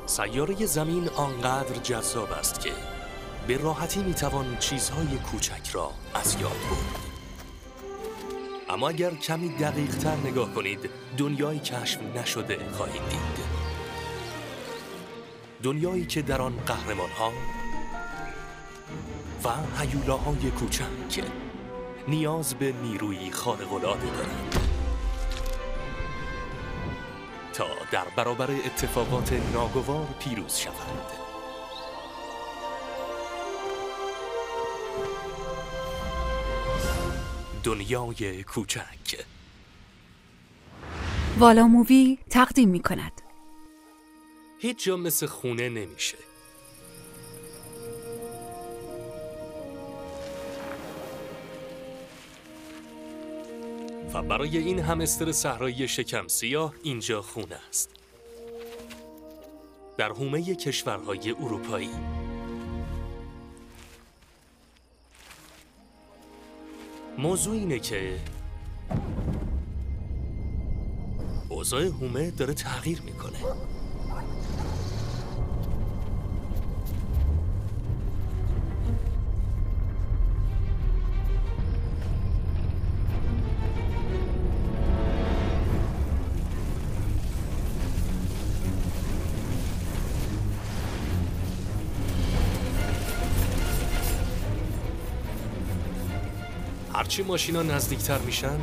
سیاره زمین آنقدر جذاب است که به راحتی میتوان چیزهای کوچک را از یاد برد. اما اگر کمی دقیق تر نگاه کنید، دنیایی کشف نشده خواهید دید. دنیایی که در آن قهرمان‌ها و هیولاهای کوچک نیاز به نیروی خارق‌العاده دارند تا در برابر اتفاقات ناگوار پیروز شوند. دنیای کوچک. والا مووی تقدیم می کند. هیچ جا مثل خونه نمیشه. و برای این همستر صحرایی شکم سیاه اینجا خونه است. در حومه کشورهای اروپایی. موضوع اینه که اوضاع حومه داره تغییر میکنه. هرچی ماشینا نزدیکتر میشن،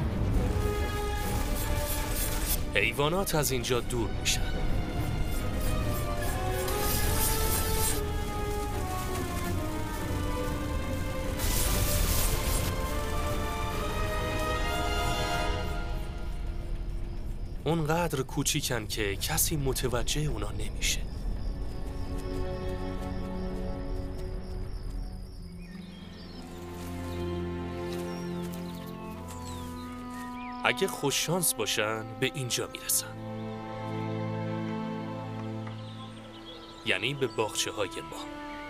حیوانات از اینجا دور میشن. اونقدر کوچیکن که کسی متوجه اونا نمیشه. اگه خوششانس باشن به اینجا میرسن، یعنی به باغچه های ما.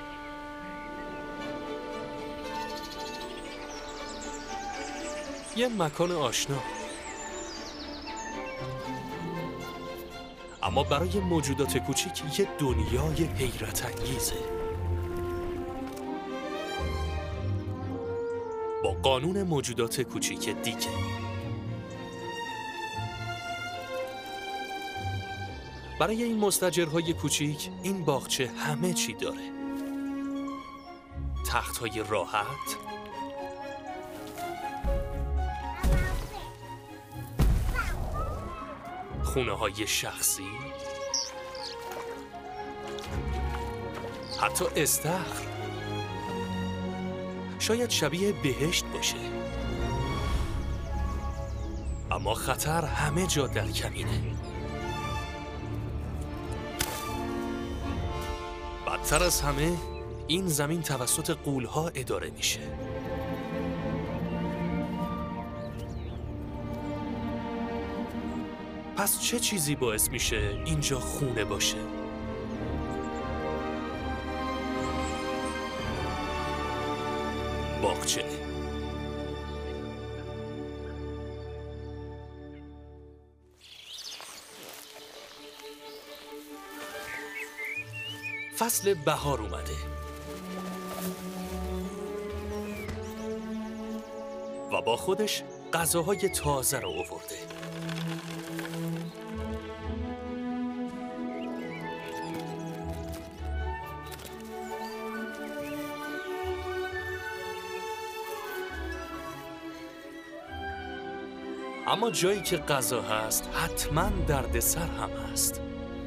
یه مکان آشنا، اما برای موجودات کوچیک یه دنیای حیرت انگیزه. با قانون موجودات کوچیک دیگه. برای این مستاجرهای کوچیک این باغچه همه چی داره. تخت‌های راحت، خونه‌های شخصی، حتی استخر. شاید شبیه بهشت باشه، اما خطر همه جا در کمینه. بدتر از همه، این زمین توسط غول‌ها اداره میشه. پس چه چیزی باعث میشه اینجا خونه باشه؟ باغچه. فصل بهار اومده و با خودش غذاهای تازه رو آورده. اما جایی که غذا هست حتما دردسر هم هست.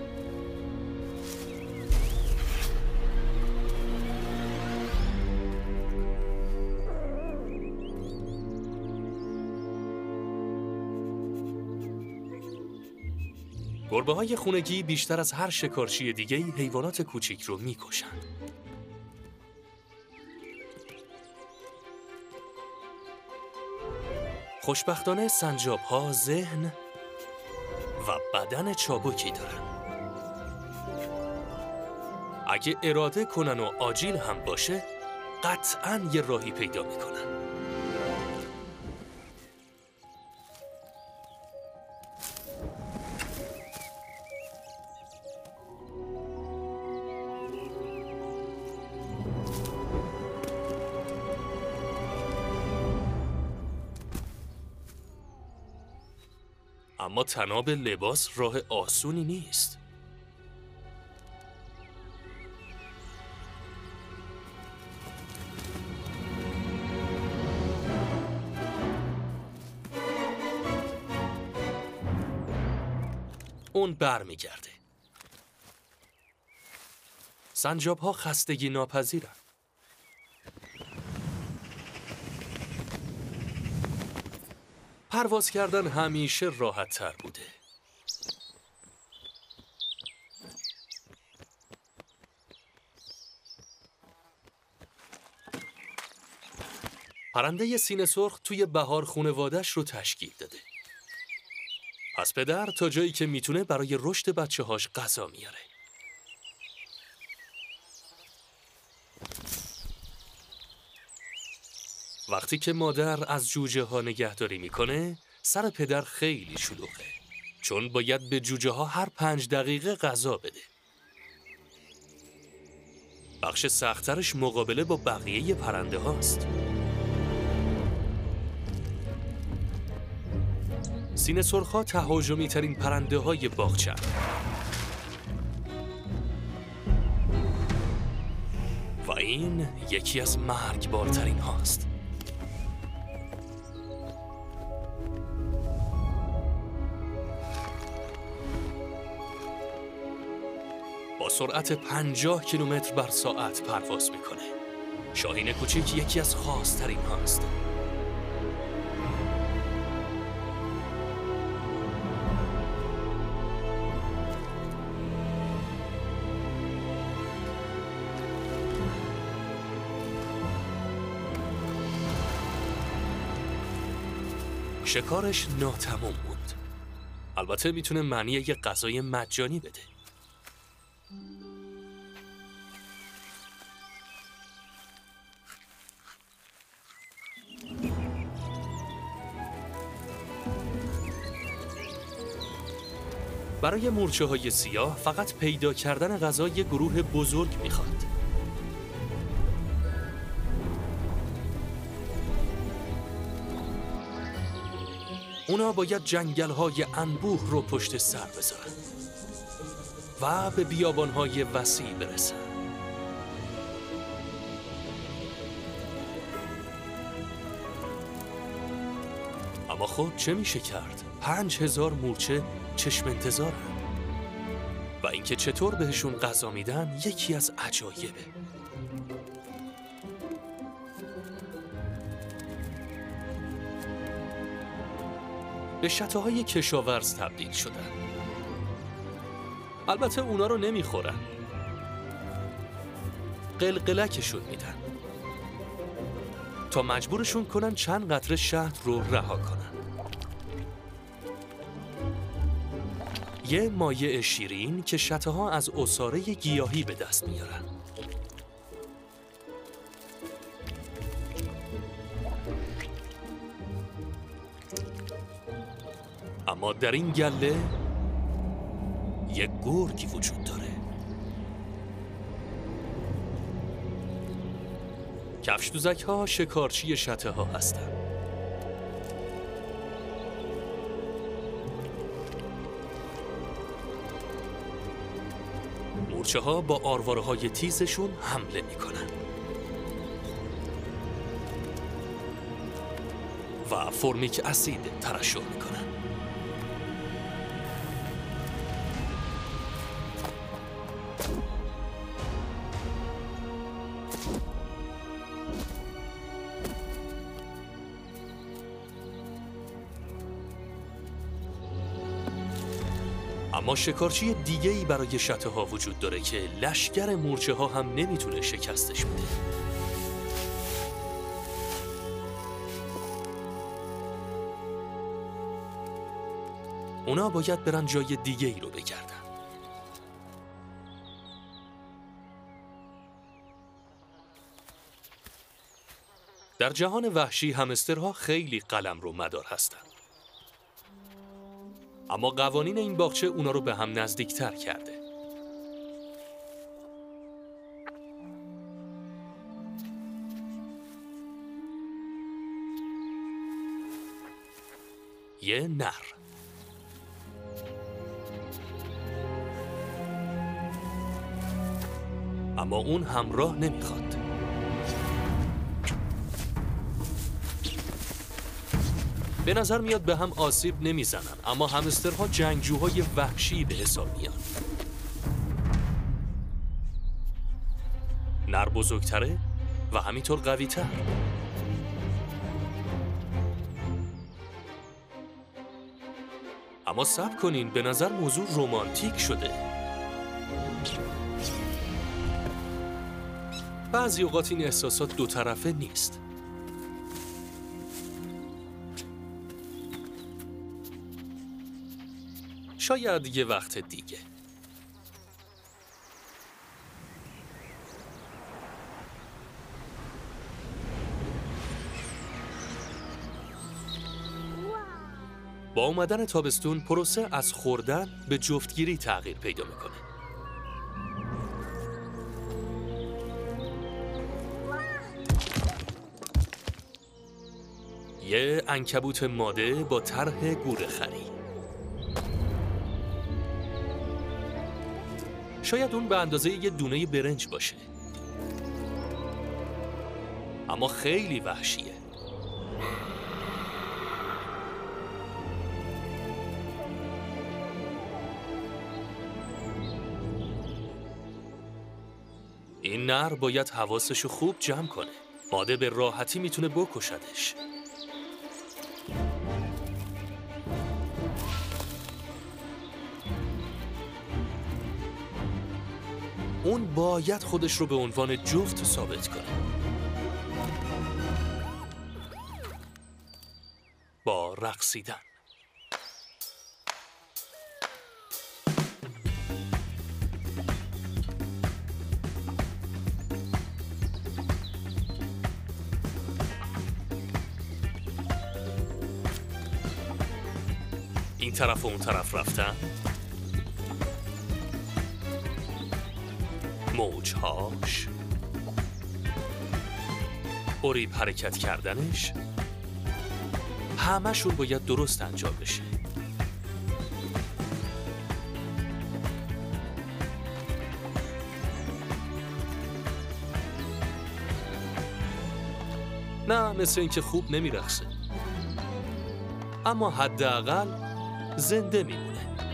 گربه‌های خونگی بیشتر از هر شکارچی دیگه‌ای حیوانات کوچیک رو می‌کشن. خوشبختانه سنجاب‌ها ذهن و بدن چابکی دارن. اگه اراده کنن و آجیل هم باشه، قطعاً یه راهی پیدا می‌کنن. اما تناب لباس راه آسونی نیست. اون برمیگرده. سنجاب‌ها خستگی ناپذیرن. پرواز کردن همیشه راحت تر بوده. پرنده سینه سرخ توی بهار خونوادش رو تشکیل داده. پس پدر تا جایی که میتونه برای رشد بچه‌هاش غذا میاره. وقتی که مادر از جوجه ها نگهداری میکنه، سر پدر خیلی شلوغه، چون باید به جوجه ها هر 5 دقیقه غذا بده. بخش سخت‌ترش مقابله با بقیه پرنده هاست. سینه سرخ‌ها تهاجمی ترین پرنده های باغچه‌ان. و این یکی از مرگبارترین هاست. با سرعت 50 کیلومتر بر ساعت پرواز میکنه. شاهین کوچیک یکی از خاص‌ترین هاست. شکارش ناتمام بود. البته میتونه معنی یه غذای مجانی بده. برای مورچه‌های سیاه فقط پیدا کردن غذا یه گروه بزرگ میخواد. اونا باید جنگل‌های انبوه رو پشت سر بذارن و به بیابان‌های وسیع برسن. اما خب چه میشه کرد؟ 5000 مورچه چشم انتظارن و اینکه چطور بهشون غذا میدن یکی از عجایبه. به شته‌های کشاورز تبدیل شدن. البته اونا رو نمیخورن. قلقلکشون میدن تا مجبورشون کنن چند قطره شهد رو رها کنن. یه مایع شیرین که شته‌ها از عصاره گیاهی به دست میارن. اما در این گله یک گرگی وجود داره. کفش دوزک ها شکارچی شته ها هستن. مورچه ها با آرواره های تیزشون حمله میکنن و فرمیک اسید ترشح میکنن. اما شکارچی دیگه‌ای برای شته‌ها وجود داره که لشکر مورچه‌ها هم نمیتونه شکستش بده. اونا باید برن جای دیگه‌ای رو بگردن. در جهان وحشی همسترها خیلی قلمرو مدار هستن. اما قوانین این باغچه اونا رو به هم نزدیکتر کرده. یه نر اما اون همراه نمیخواد. به نظر میاد به هم آسیب نمیزنن، اما همسترها جنگجوهای وحشی به حساب میان. نر بزرگتره و همینطور قوی‌تر. اما صبر کنین، به نظر موضوع رمانتیک شده. بعضی اوقات این احساسات دو طرفه نیست. شاید یه وقت دیگه. با اومدن تابستون پروسه از خوردن به جفتگیری تغییر پیدا میکنه. یه عنکبوت ماده با طرح گورخری. شاید اون به اندازه یه دونه برنج باشه، اما خیلی وحشیه. این نر باید حواسشو خوب جمع کنه. ماده به راحتی میتونه بکشدش. اون باید خودش رو به عنوان جفت ثابت کنه. با رقصیدن. این طرف و اون طرف رفتن. موجهاش، اریب حرکت کردنش، همه‌شون باید درست انجام بشه. نه، مثل اینکه خوب نمیرقصه، اما حداقل زنده میمونه.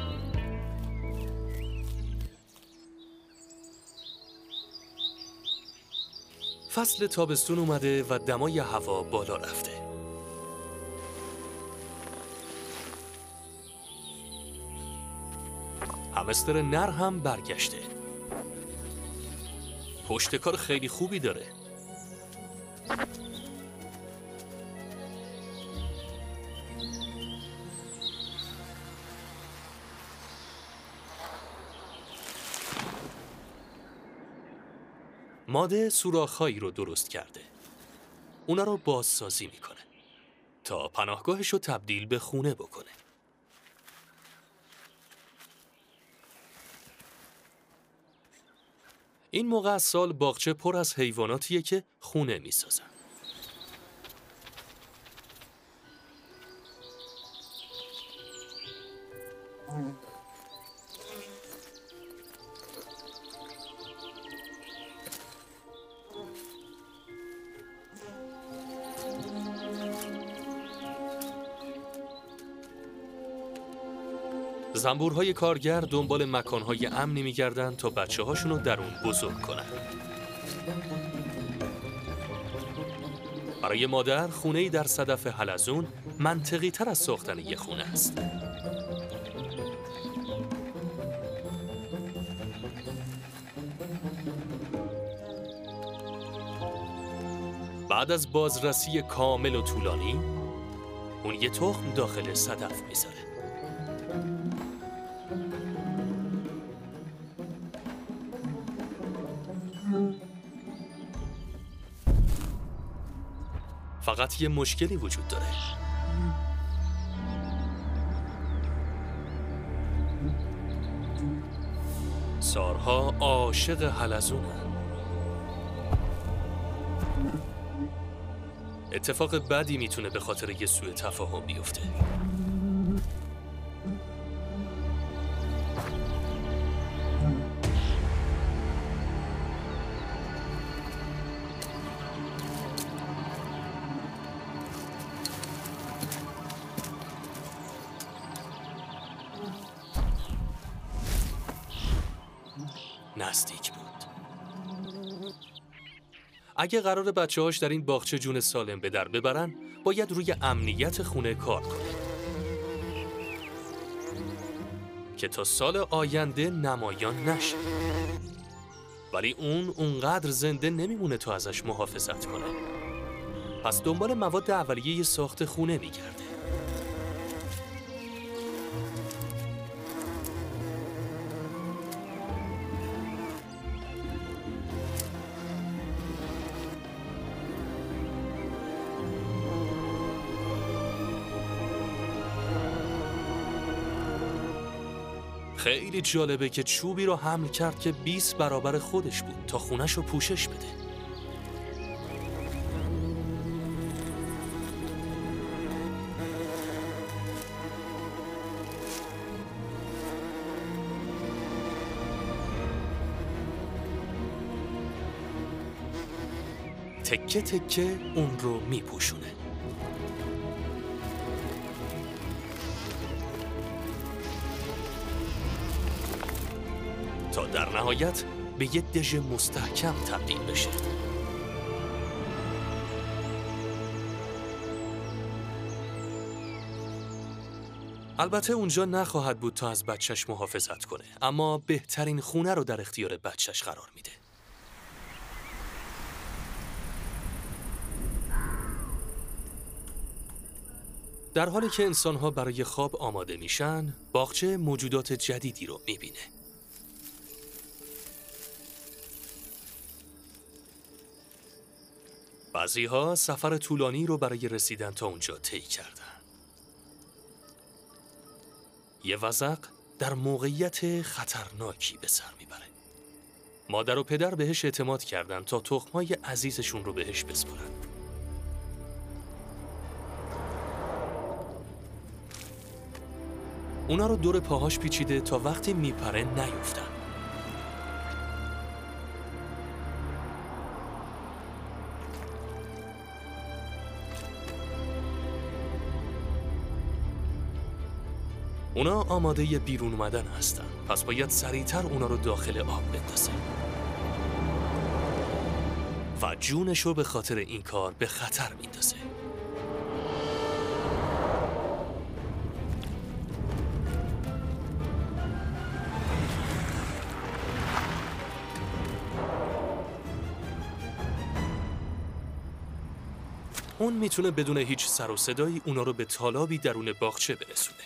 فصل تابستون اومده و دمای هوا بالا رفته. همستر نر هم برگشته. پشتکار خیلی خوبی داره. ماده سوراخ‌هایی رو درست کرده. اونا رو بازسازی میکنه تا پناهگاهش رو تبدیل به خونه بکنه. این موقع از سال باغچه پر از حیواناتیه که خونه میسازن. زنبورهای کارگر دنبال مکانهای امنی میگردن تا بچه هاشونو در اون بزرگ کنن. برای مادر خونه‌ای در صدف حلزون منطقی تر از ساختن یه خونه است. بعد از بازرسی کامل و طولانی، اون یه تخم داخل صدف میذاره. فقط یه مشکلی وجود داره. سارها عاشق حلزونه. اتفاق بدی میتونه به خاطر یه سوء تفاهم بیفته. نزدیک بود. اگه قرار بچه‌هاش در این باغچه جون سالم به در ببرن، باید روی امنیت خونه کار کنه که تا سال آینده نمایان نشه. ولی اونقدر زنده نمیمونه تا ازش محافظت کنه. پس دنبال مواد اولیه ساخت خونه میگرده. خیلی جالبه که چوبی رو حمل کرد که 20 برابر خودش بود تا خونش رو پوشش بده. تکه تکه اون رو میپوشونه. تا در نهایت به یه دژ مستحکم تبدیل بشه. البته اونجا نخواهد بود تا از بچهش محافظت کنه، اما بهترین خونه رو در اختیار بچهش قرار میده. در حالی که انسان‌ها برای خواب آماده میشن، باغچه موجودات جدیدی رو میبینه. بعضی‌ها سفر طولانی رو برای رسیدن تا اونجا طی کردن. یه وزغ در موقعیت خطرناکی به سر میبره. مادر و پدر بهش اعتماد کردن تا تخم‌های عزیزشون رو بهش بسپارن. اونا رو دور پاهاش پیچیده تا وقتی میپره نیفتن. اونا آماده بیرون اومدن هستن، پس باید سریعتر اونا رو داخل آب بندازه و جونشو به خاطر این کار به خطر میندازه. اون میتونه بدون هیچ سر و صدایی اونا رو به تالابی درون باغچه برسونه.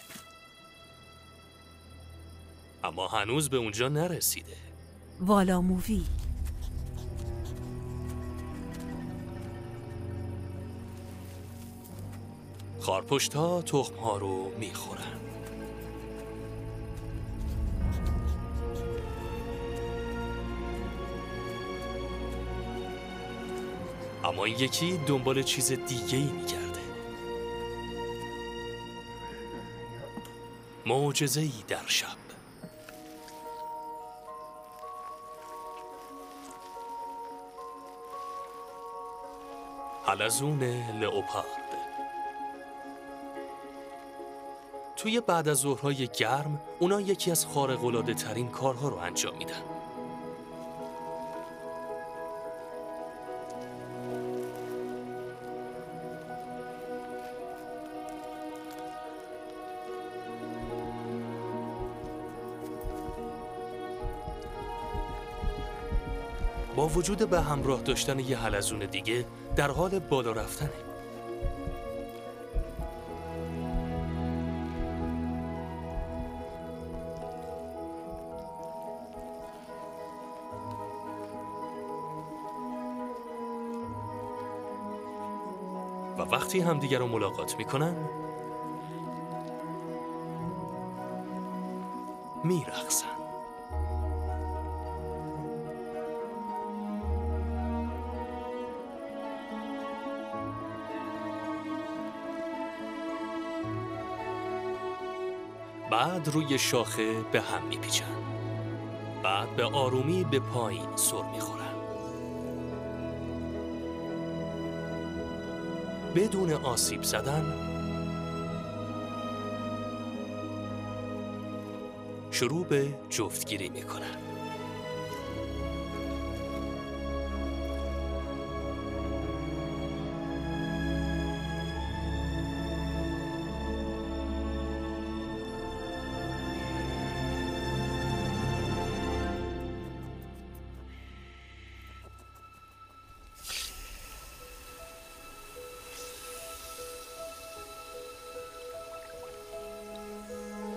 اما هنوز به اونجا نرسیده. والا مووی. خارپشت‌ها تخم‌ها رو میخورن. اما یکی دنبال چیز دیگه‌ای میگرده. معجزه‌ای در شب. حلزون لئوپارد. توی بعد از ظهرهای گرم اونا یکی از خارق‌العاده ترین کارها رو انجام میدن. با وجود به همراه داشتن یه حلزون دیگه در حال بالا رفتنه. و وقتی همدیگر رو ملاقات میکنن میرقصن. بعد روی شاخه به هم میپیچن. بعد به آرومی به پایین سر میخورن. بدون آسیب زدن شروع به جفتگیری میکنن.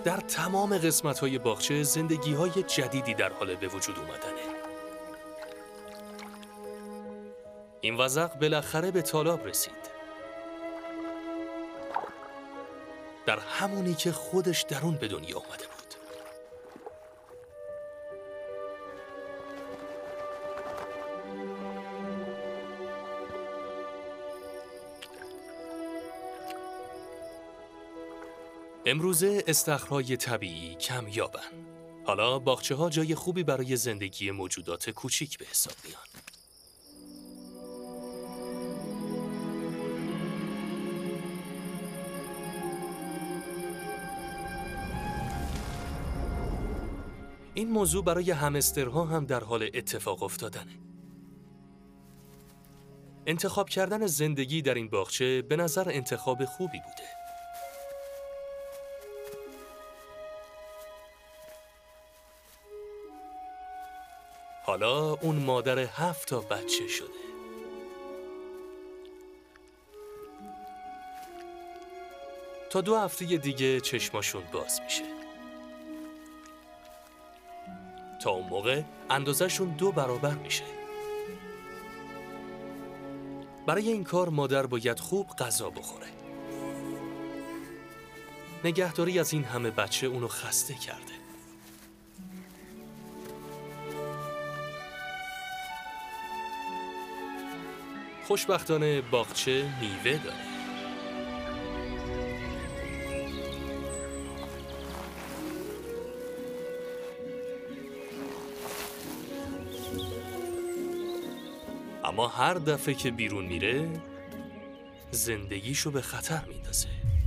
در تمام قسمت‌های باغچه زندگی‌های جدیدی در حال به وجود اومدنه. این وزغ بالاخره به تالاب رسید. در همونی که خودش درون به دنیا اومده بود. امروزه استخرهای طبیعی کمیابن. حالا باغچه‌ها جای خوبی برای زندگی موجودات کوچیک به حساب میان. این موضوع برای همسترها هم در حال اتفاق افتادنه. انتخاب کردن زندگی در این باغچه به نظر انتخاب خوبی بوده. حالا اون مادر 7 تا بچه شده. تا 2 هفته دیگه چشماشون باز میشه. تا اون موقع اندازه‌شون 2 برابر میشه. برای این کار مادر باید خوب غذا بخوره. نگهداری از این همه بچه اونو خسته کرده. خوشبختانه باغچه میوه داره. اما هر دفعه که بیرون میره زندگیشو به خطر میندازه.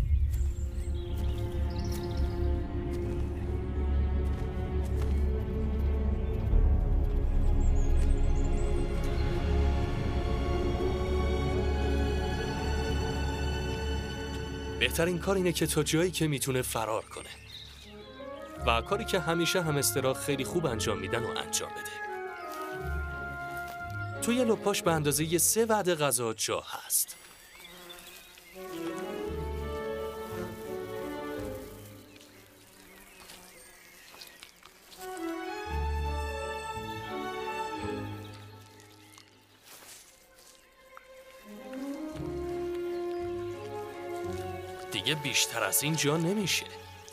بهترین کار اینه که تا جایی که میتونه فرار کنه و کاری که همیشه همسترها خیلی خوب انجام میدن و انجام بده. توی لپاش به اندازه 3 وعده غذا جا هست. دیگه بیشتر از این جا نمیشه.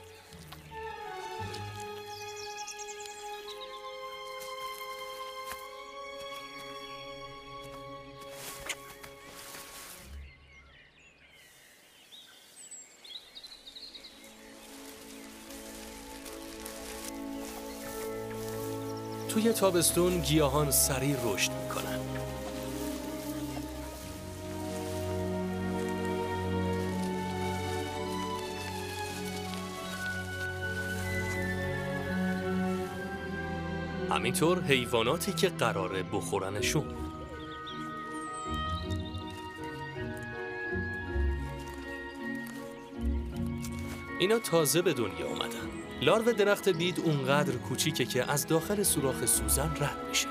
توی تابستون گیاهان سریع رشد میکنن. همینطور حیواناتی که قراره بخورنشون. اینا تازه به دنیا اومدن. لارو درخت بید اونقدر کوچیکه که از داخل سوراخ سوزن رد میشه.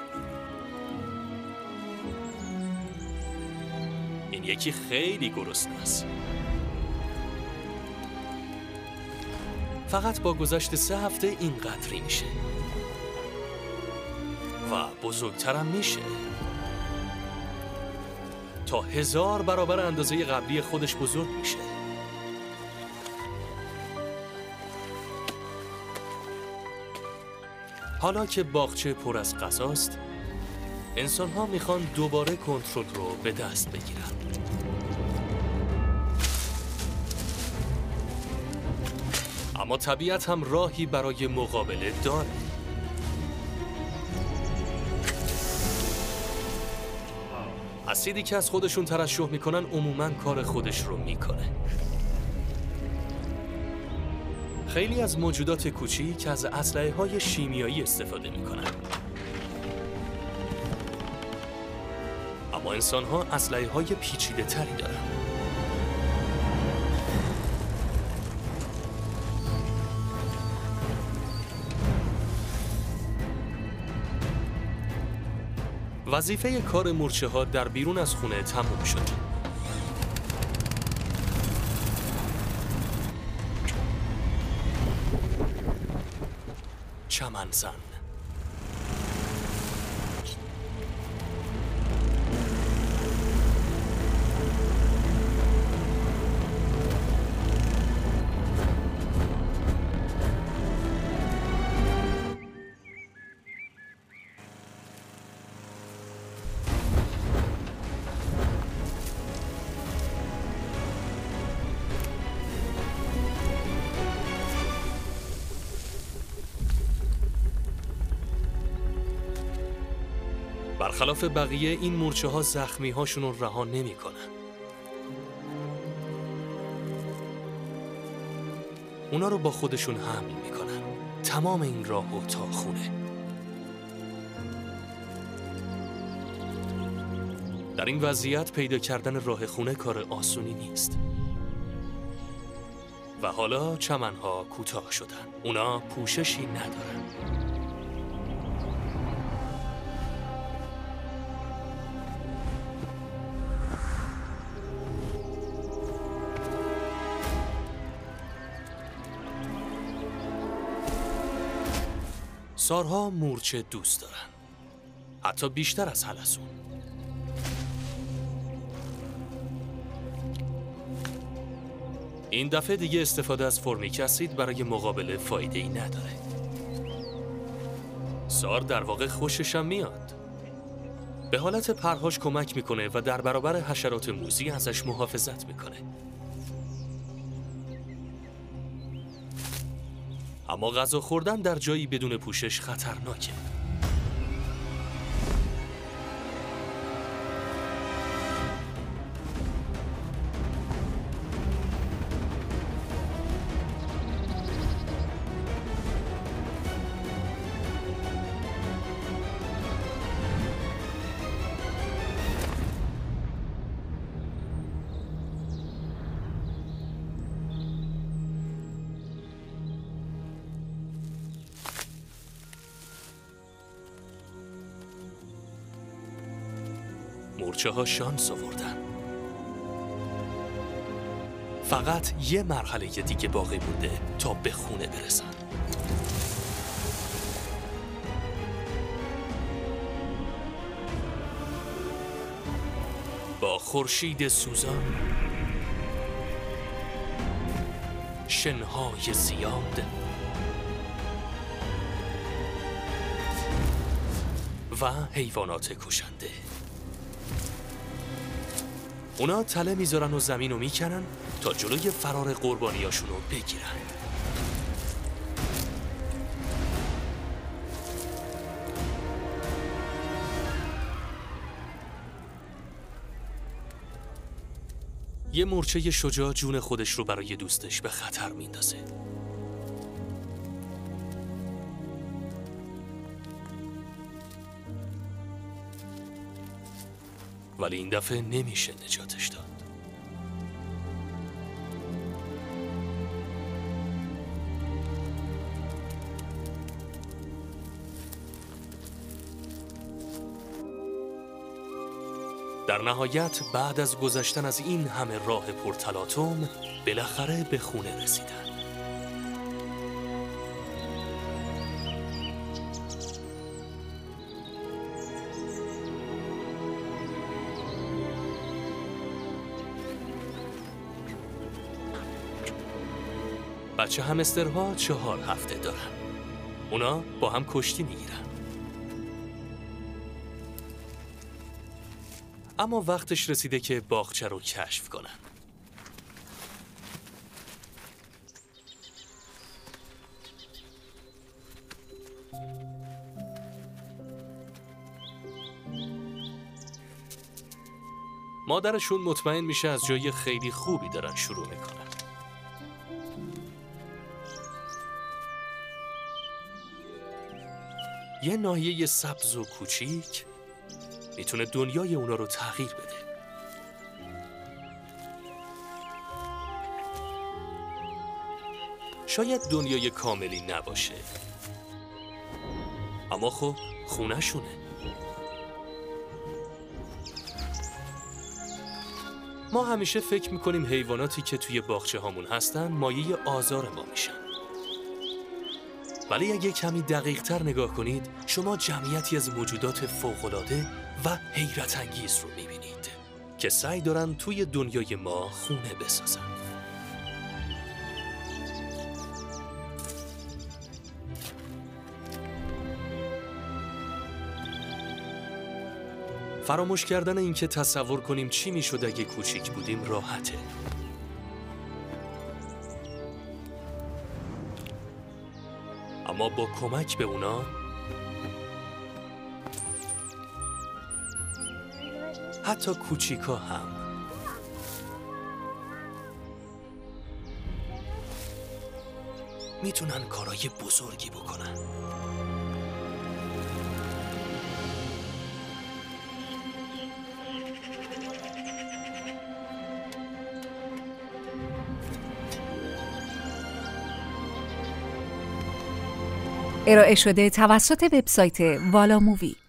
این یکی خیلی گرسنه است. فقط با گذشت 3 هفته اینقدری میشه. و بزرگترم میشه. تا 1000 برابر اندازه قبلی خودش بزرگ میشه. حالا که باغچه پر از غذاست، انسان‌ها میخوان دوباره کنترل رو به دست بگیرن. اما طبیعت هم راهی برای مقابله داره. اسیدی که از خودشون ترشح میکنن عموماً کار خودش رو میکنه. خیلی از موجودات کوچیک از اسلحه‌های شیمیایی استفاده میکنن. اما انسان‌ها اسلحه‌های پیچیده‌تری دارن. وظیفه کار مورچه‌ها در بیرون از خونه تموم شد. چمنزن. برخلاف بقیه این مورچه ها زخمی هاشون رو رها نمی کنن. اونا رو با خودشون حمل می کنن تمام این راهو تا خونه. در این وضعیت پیدا کردن راه خونه کار آسونی نیست. و حالا چمنها کوتاه شدن. اونا پوششی ندارن. سارها مورچه دوست دارن، حتی بیشتر از حلزون. این دفعه دیگه استفاده از فرمیک اسید برای مقابله فایده‌ای نداره. سار در واقع خوششم میاد. به حالت پرهاش کمک میکنه و در برابر حشرات موذی ازش محافظت میکنه. اما غذا خوردن در جایی بدون پوشش خطرناکه. مورچه ها شانس آوردن. فقط یه مرحله دیگه باقی مونده تا به خونه برسن. با خورشید سوزان، شنهای زیاد و حیوانات کشنده. اونا تله میذارن و زمین رو میکنن تا جلوی فرار قربانیاشون رو بگیرن. یه مورچه شجاع جون خودش رو برای دوستش به خطر میندازه. ولی این دفعه نمیشه نجاتش داد. در نهایت بعد از گذشتن از این همه راه پرتلاطم بالاخره به خونه رسیدن. بچه همسترها 4 هفته دارن. اونا با هم کشتی میگیرن. اما وقتش رسیده که باغچه رو کشف کنن. مادرشون مطمئن میشه از جای خیلی خوبی دارن شروع میکنن. یه ناحیه سبز و کوچیک میتونه دنیای اونا رو تغییر بده. شاید دنیای کاملی نباشه، اما خب خونه شونه. ما همیشه فکر میکنیم حیواناتی که توی باغچه هامون هستن مایه آزار ما میشن. ولی اگه کمی دقیق‌تر نگاه کنید شما جمعیتی از موجودات فوق‌العاده و حیرت انگیز رو می‌بینید که سعی دارن توی دنیای ما خونه بسازن. فراموش کردن اینکه تصور کنیم چی میشد اگه کوچیک بودیم راحته. اما با کمک به اونا حتی کوچیکا هم میتونن کارای بزرگی بکنن. ارائه شده توسط وبسایت والا مووی.